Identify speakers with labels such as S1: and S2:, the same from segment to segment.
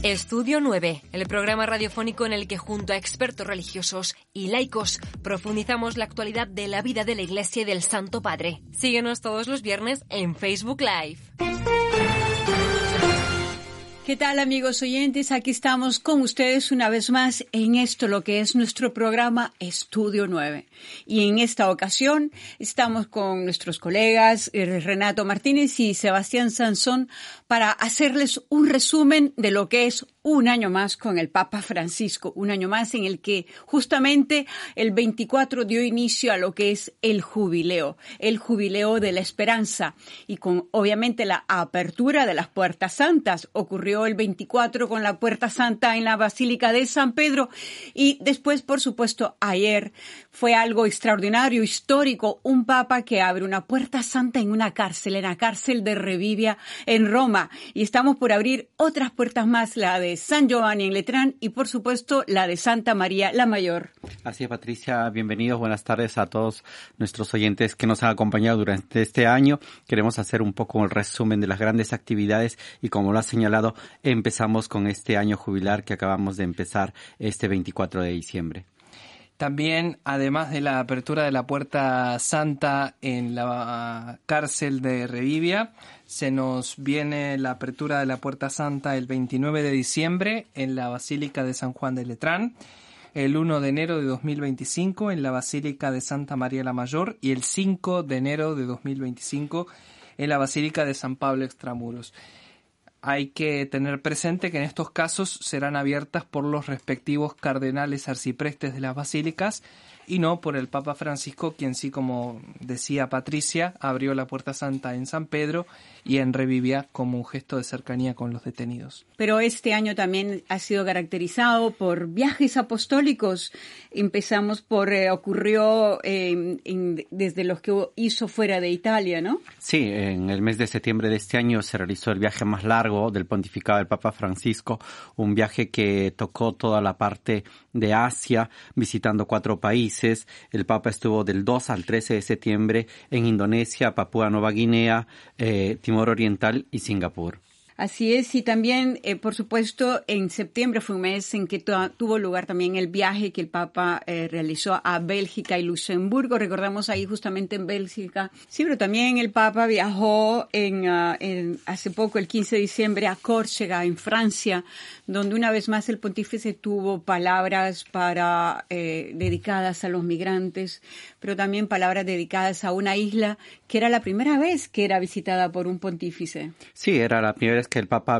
S1: Estudio 9, el programa radiofónico en el que junto a expertos religiosos y laicos profundizamos la actualidad de la vida de la Iglesia y del Santo Padre. Síguenos todos los viernes en Facebook Live.
S2: ¿Qué tal, amigos oyentes? Aquí estamos con ustedes una vez más en esto, lo que es nuestro programa Estudio 9. Y en esta ocasión estamos con nuestros colegas Renato Martínez y Sebastián Sansón para hacerles un resumen de lo que es un año más con el Papa Francisco, un año más en el que justamente el 24 dio inicio a lo que es el jubileo de la esperanza, y con obviamente la apertura de las puertas santas. Ocurrió el 24 con la puerta santa en la Basílica de San Pedro, y después, por supuesto, ayer fue algo extraordinario, histórico, un Papa que abre una puerta santa en la cárcel de Revivia en Roma, y estamos por abrir otras puertas más, la de San Giovanni en Letrán y, por supuesto, la de Santa María la Mayor.
S3: Así es, Patricia. Bienvenidos, buenas tardes a todos nuestros oyentes que nos han acompañado durante este año. Queremos hacer un poco el resumen de las grandes actividades y, como lo ha señalado, empezamos con este año jubilar que acabamos de empezar este 24 de diciembre.
S4: También, además de la apertura de la Puerta Santa en la cárcel de Revivia, se nos viene la apertura de la Puerta Santa el 29 de diciembre en la Basílica de San Juan de Letrán, el 1 de enero de 2025 en la Basílica de Santa María la Mayor y el 5 de enero de 2025 en la Basílica de San Pablo Extramuros. Hay que tener presente que en estos casos serán abiertas por los respectivos cardenales arciprestes de las basílicas y no por el Papa Francisco, quien sí, como decía Patricia, abrió la Puerta Santa en San Pedro y en Revivia como un gesto de cercanía con los detenidos.
S2: Pero este año también ha sido caracterizado por viajes apostólicos. Empezamos ocurrió desde los que hizo fuera de Italia, ¿no?
S3: Sí, en el mes de septiembre de este año se realizó el viaje más largo del pontificado del Papa Francisco, un viaje que tocó toda la parte de Asia, visitando 4 países. El Papa estuvo del 2 al 13 de septiembre en Indonesia, Papúa Nueva Guinea, Timor Oriental y Singapur.
S2: Así es, y también, por supuesto, en septiembre fue un mes en que tuvo lugar también el viaje que el Papa realizó a Bélgica y Luxemburgo. Recordamos ahí justamente en Bélgica. Sí, pero también el Papa viajó hace poco, el 15 de diciembre, a Córcega, en Francia, donde una vez más el pontífice tuvo palabras dedicadas a los migrantes, pero también palabras dedicadas a una isla que era la primera vez que era visitada por un pontífice.
S3: Sí, era la primera vez que el Papa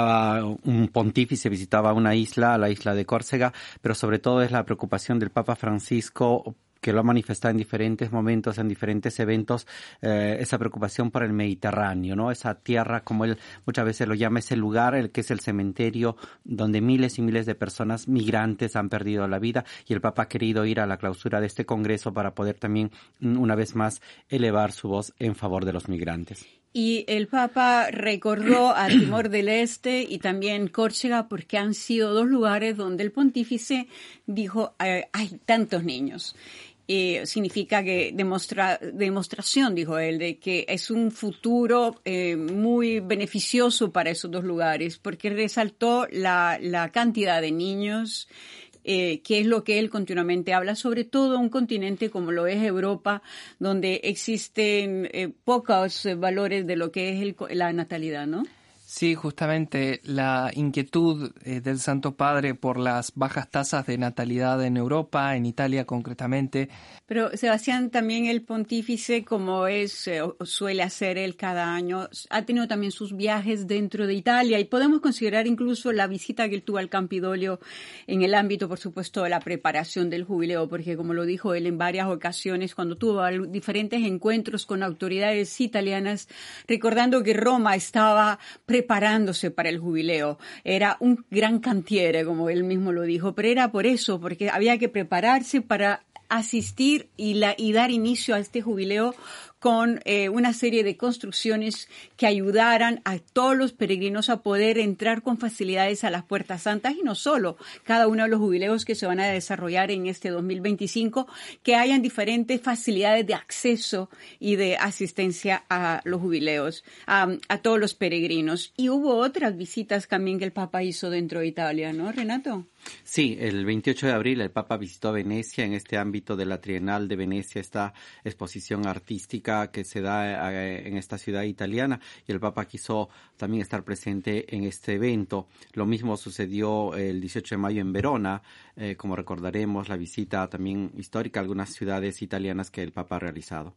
S3: un pontífice visitaba una isla, la isla de Córcega, pero sobre todo es la preocupación del Papa Francisco, que lo ha manifestado en diferentes momentos, en diferentes eventos, esa preocupación por el Mediterráneo, ¿no? Esa tierra, como él muchas veces lo llama, ese lugar, el que es el cementerio, donde miles y miles de personas migrantes han perdido la vida, y el Papa ha querido ir a la clausura de este congreso para poder también, una vez más, elevar su voz en favor de los migrantes.
S2: Y el Papa recordó a Timor del Este y también Córcega, porque han sido 2 lugares donde el pontífice dijo, hay tantos niños. Significa que demostración, dijo él, de que es un futuro muy beneficioso para esos 2 lugares, porque resaltó la cantidad de niños, que es lo que él continuamente habla, sobre todo un continente como lo es Europa, donde existen pocos valores de lo que es la natalidad, ¿no?
S4: Sí, justamente la inquietud del Santo Padre por las bajas tasas de natalidad en Europa, en Italia concretamente.
S2: Pero Sebastián, también el pontífice, como suele hacer él cada año, ha tenido también sus viajes dentro de Italia, y podemos considerar incluso la visita que él tuvo al Campidoglio en el ámbito, por supuesto, de la preparación del jubileo, porque como lo dijo él en varias ocasiones, cuando tuvo diferentes encuentros con autoridades italianas, recordando que Roma estaba preparándose para el jubileo. Era un gran cantiere, como él mismo lo dijo, pero era por eso, porque había que prepararse para asistir y dar inicio a este jubileo con una serie de construcciones que ayudaran a todos los peregrinos a poder entrar con facilidades a las Puertas Santas, y no solo, cada uno de los jubileos que se van a desarrollar en este 2025, que hayan diferentes facilidades de acceso y de asistencia a los jubileos, a todos los peregrinos. Y hubo otras visitas también que el Papa hizo dentro de Italia, ¿no, Renato?
S3: Sí, el 28 de abril el Papa visitó Venecia en este ámbito de la Trienal de Venecia, esta exposición artística que se da en esta ciudad italiana, y el Papa quiso también estar presente en este evento. Lo mismo sucedió el 18 de mayo en Verona, como recordaremos, la visita también histórica a algunas ciudades italianas que el Papa ha realizado.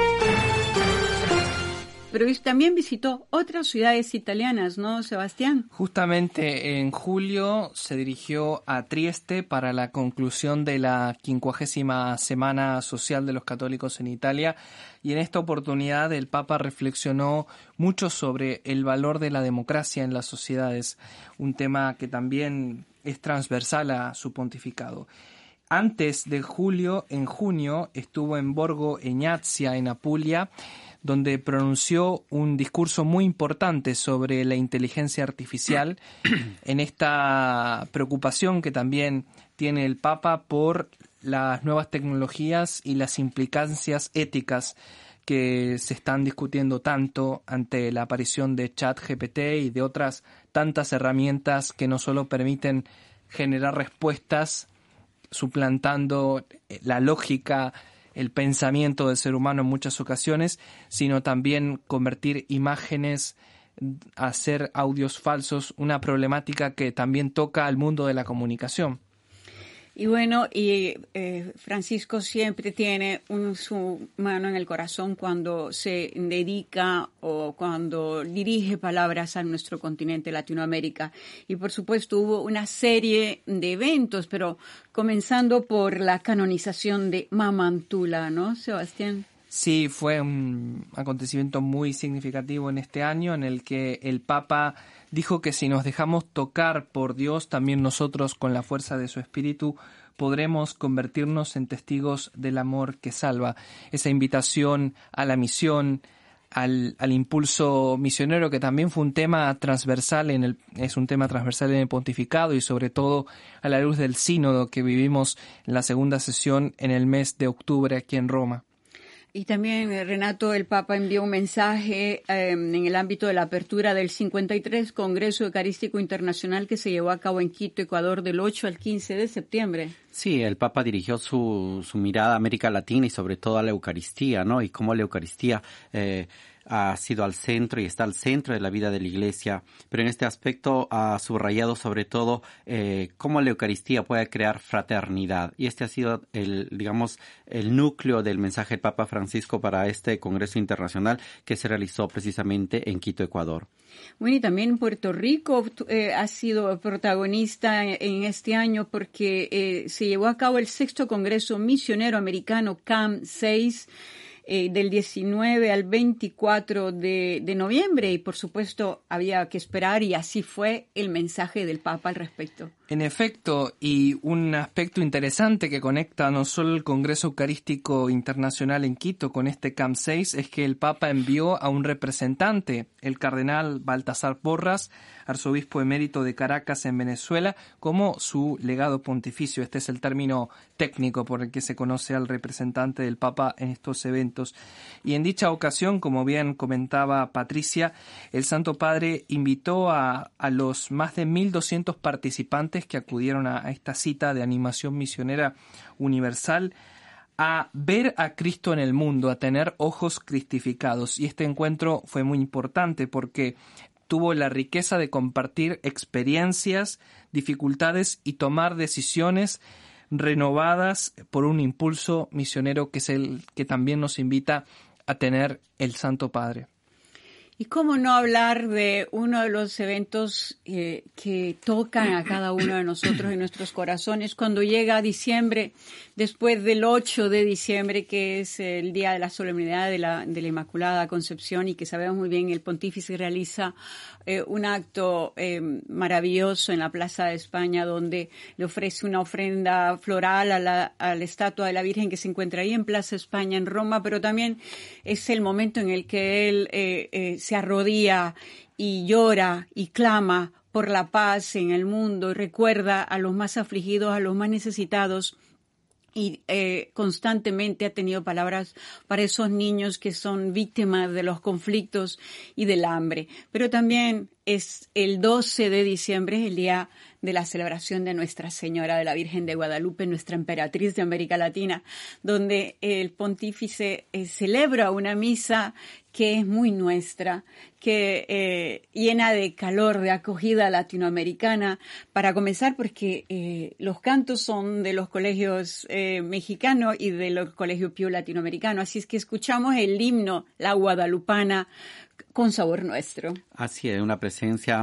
S2: Pero también visitó otras ciudades italianas, ¿no, Sebastián?
S4: Justamente en julio se dirigió a Trieste para la conclusión de la 50ª Semana Social de los Católicos en Italia, y en esta oportunidad el Papa reflexionó mucho sobre el valor de la democracia en las sociedades, un tema que también es transversal a su pontificado. Antes de julio, en junio, estuvo en Borgo Egnazia, en Apulia, donde pronunció un discurso muy importante sobre la inteligencia artificial, en esta preocupación que también tiene el Papa por las nuevas tecnologías y las implicancias éticas que se están discutiendo tanto ante la aparición de ChatGPT y de otras tantas herramientas que no solo permiten generar respuestas suplantando la lógica, el pensamiento del ser humano en muchas ocasiones, sino también convertir imágenes, hacer audios falsos, una problemática que también toca al mundo de la comunicación.
S2: Y bueno, Francisco siempre tiene su mano en el corazón cuando se dedica o cuando dirige palabras a nuestro continente, Latinoamérica. Y por supuesto hubo una serie de eventos, pero comenzando por la canonización de Mamantula, ¿no, Sebastián?
S4: Sí, fue un acontecimiento muy significativo en este año, en el que el Papa dijo que si nos dejamos tocar por Dios, también nosotros con la fuerza de su Espíritu podremos convertirnos en testigos del amor que salva. Esa invitación a la misión, al impulso misionero, que también fue un tema transversal es un tema transversal en el pontificado, y sobre todo a la luz del sínodo que vivimos en la segunda sesión en el mes de octubre aquí en Roma.
S2: Y también, Renato, el Papa envió un mensaje en el ámbito de la apertura del 53 Congreso Eucarístico Internacional que se llevó a cabo en Quito, Ecuador, del 8 al 15 de septiembre.
S3: Sí, el Papa dirigió su mirada a América Latina y sobre todo a la Eucaristía, ¿no? Y cómo la Eucaristía ha sido al centro y está al centro de la vida de la Iglesia, pero en este aspecto ha subrayado sobre todo cómo la Eucaristía puede crear fraternidad, y este ha sido el núcleo del mensaje del Papa Francisco para este Congreso Internacional que se realizó precisamente en Quito, Ecuador.
S2: Bueno, y también Puerto Rico ha sido protagonista en este año porque se llevó a cabo el 6º Congreso Misionero Americano CAM 6 del 19 al 24 de noviembre, y por supuesto había que esperar, y así fue el mensaje del Papa al respecto.
S4: En efecto, y un aspecto interesante que conecta no solo el Congreso Eucarístico Internacional en Quito con este CAM 6 es que el Papa envió a un representante, el cardenal Baltasar Porras, arzobispo emérito de Caracas en Venezuela, como su legado pontificio. Este es el término técnico por el que se conoce al representante del Papa en estos eventos. Y en dicha ocasión, como bien comentaba Patricia, el Santo Padre invitó a los más de 1.200 participantes que acudieron a esta cita de animación misionera universal a ver a Cristo en el mundo, a tener ojos cristificados. Y este encuentro fue muy importante porque tuvo la riqueza de compartir experiencias, dificultades y tomar decisiones renovadas por un impulso misionero que es el que también nos invita a tener el Santo Padre.
S2: Y cómo no hablar de uno de los eventos que tocan a cada uno de nosotros en nuestros corazones cuando llega diciembre, después del 8 de diciembre, que es el día de la solemnidad de la Inmaculada Concepción, y que sabemos muy bien el pontífice realiza un acto maravilloso en la Plaza de España, donde le ofrece una ofrenda floral a la estatua de la Virgen que se encuentra ahí en Plaza España, en Roma, pero también es el momento en el que él se arrodilla y llora y clama por la paz en el mundo y recuerda a los más afligidos, a los más necesitados, y constantemente ha tenido palabras para esos niños que son víctimas de los conflictos y del hambre. Pero también es el 12 de diciembre, el día de la celebración de Nuestra Señora de la Virgen de Guadalupe, nuestra emperatriz de América Latina, donde el pontífice celebra una misa que es muy nuestra, que llena de calor, de acogida latinoamericana. Para comenzar, porque los cantos son de los colegios mexicanos y de los colegios Pío latinoamericanos, así es que escuchamos el himno, la guadalupana, con sabor nuestro.
S3: Así es, una presencia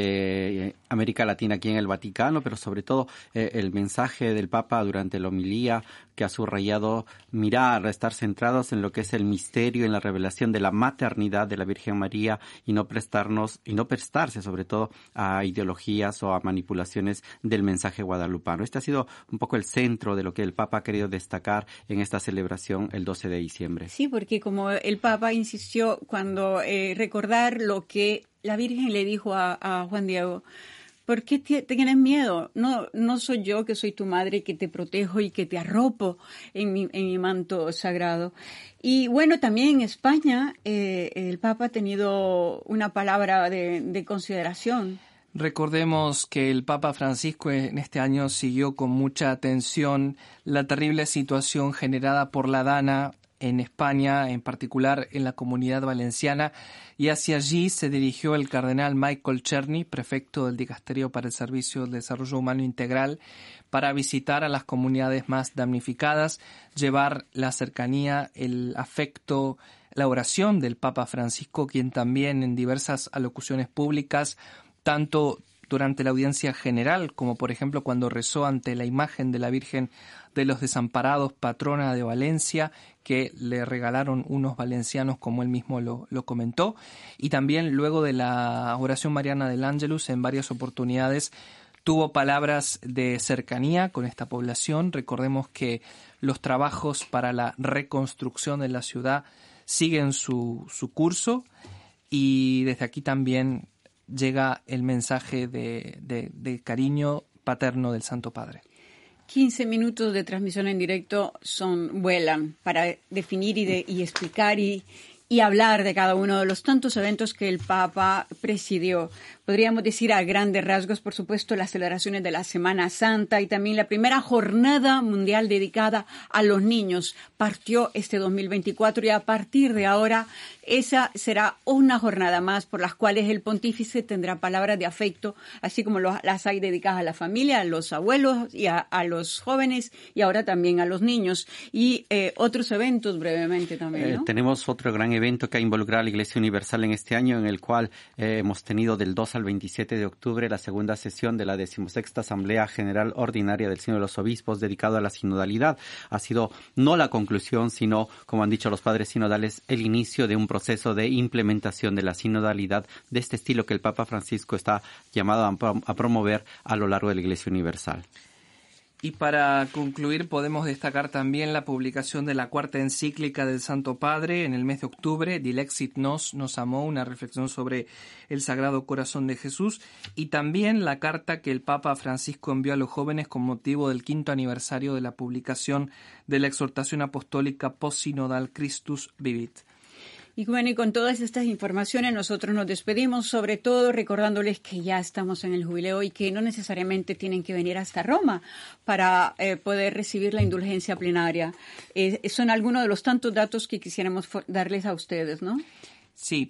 S3: de América Latina aquí en el Vaticano, pero sobre todo el mensaje del Papa durante la homilía, que ha subrayado mirar, estar centrados en lo que es el misterio, en la revelación de la maternidad de la Virgen María, y no prestarse sobre todo a ideologías o a manipulaciones del mensaje guadalupano. Este ha sido un poco el centro de lo que el Papa ha querido destacar en esta celebración el 12 de diciembre.
S2: Sí, porque como el Papa insistió cuando recordar lo que la Virgen le dijo a Juan Diego: ¿por qué tienes miedo? No soy yo que soy tu madre, que te protejo y que te arropo en mi manto sagrado. Y bueno, también en España el Papa ha tenido una palabra de consideración.
S4: Recordemos que el Papa Francisco en este año siguió con mucha atención la terrible situación generada por la DANA en España, en particular en la Comunidad Valenciana, y hacia allí se dirigió el cardenal Michael Cherny, prefecto del Dicasterio para el Servicio del Desarrollo Humano Integral, para visitar a las comunidades más damnificadas, llevar la cercanía, el afecto, la oración del Papa Francisco, quien también en diversas alocuciones públicas, tanto durante la audiencia general como por ejemplo cuando rezó ante la imagen de la Virgen de los Desamparados, patrona de Valencia, que le regalaron unos valencianos, como él mismo lo comentó, y también luego de la oración mariana del Ángelus en varias oportunidades tuvo palabras de cercanía con esta población. Recordemos que los trabajos para la reconstrucción de la ciudad siguen su curso, y desde aquí también llega el mensaje de cariño paterno del Santo Padre.
S2: 15 minutos de transmisión en directo vuelan para definir y explicar y hablar de cada uno de los tantos eventos que el Papa presidió. Podríamos decir a grandes rasgos, por supuesto, las celebraciones de la Semana Santa y también la primera jornada mundial dedicada a los niños. Partió este 2024 y a partir de ahora esa será una jornada más por las cuales el pontífice tendrá palabras de afecto, así como las hay dedicadas a la familia, a los abuelos y a los jóvenes y ahora también a los niños. Y otros eventos brevemente también, ¿no?
S3: Tenemos otro gran evento que ha involucrado a la Iglesia Universal en este año, en el cual hemos tenido del 2 al 27 de octubre la segunda sesión de la 16ª Asamblea General Ordinaria del Sínodo de los Obispos dedicado a la sinodalidad. Ha sido no la conclusión, sino, como han dicho los padres sinodales, el inicio de un proceso de implementación de la sinodalidad de este estilo que el Papa Francisco está llamado a promover a lo largo de la Iglesia Universal.
S4: Y para concluir podemos destacar también la publicación de la cuarta encíclica del Santo Padre en el mes de octubre, Dilexit Nos amó, una reflexión sobre el Sagrado Corazón de Jesús, y también la carta que el Papa Francisco envió a los jóvenes con motivo del 5º aniversario de la publicación de la exhortación apostólica post-sinodal Christus Vivit.
S2: Y bueno, y con todas estas informaciones nosotros nos despedimos, sobre todo recordándoles que ya estamos en el jubileo y que no necesariamente tienen que venir hasta Roma para poder recibir la indulgencia plenaria. Son algunos de los tantos datos que quisiéramos darles a ustedes, ¿no?
S4: Sí,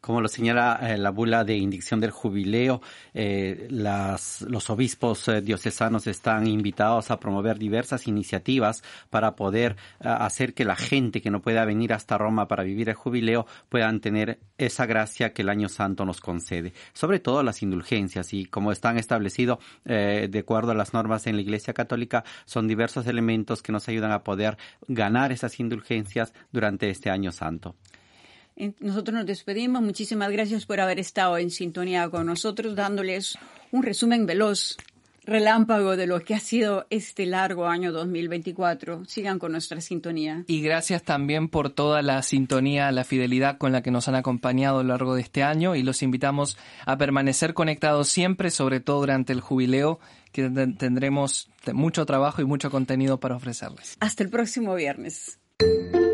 S3: Como lo señala la bula de indicción del jubileo, los obispos diocesanos están invitados a promover diversas iniciativas para poder hacer que la gente que no pueda venir hasta Roma para vivir el jubileo puedan tener esa gracia que el Año Santo nos concede. Sobre todo las indulgencias, y como están establecidos de acuerdo a las normas en la Iglesia Católica, son diversos elementos que nos ayudan a poder ganar esas indulgencias durante este Año Santo.
S2: Nosotros nos despedimos. Muchísimas gracias por haber estado en sintonía con nosotros, dándoles un resumen veloz, relámpago de lo que ha sido este largo año 2024. Sigan con nuestra sintonía.
S4: Y gracias también por toda la sintonía, la fidelidad con la que nos han acompañado a lo largo de este año, y los invitamos a permanecer conectados siempre, sobre todo durante el jubileo, que tendremos mucho trabajo y mucho contenido para ofrecerles.
S2: Hasta el próximo viernes.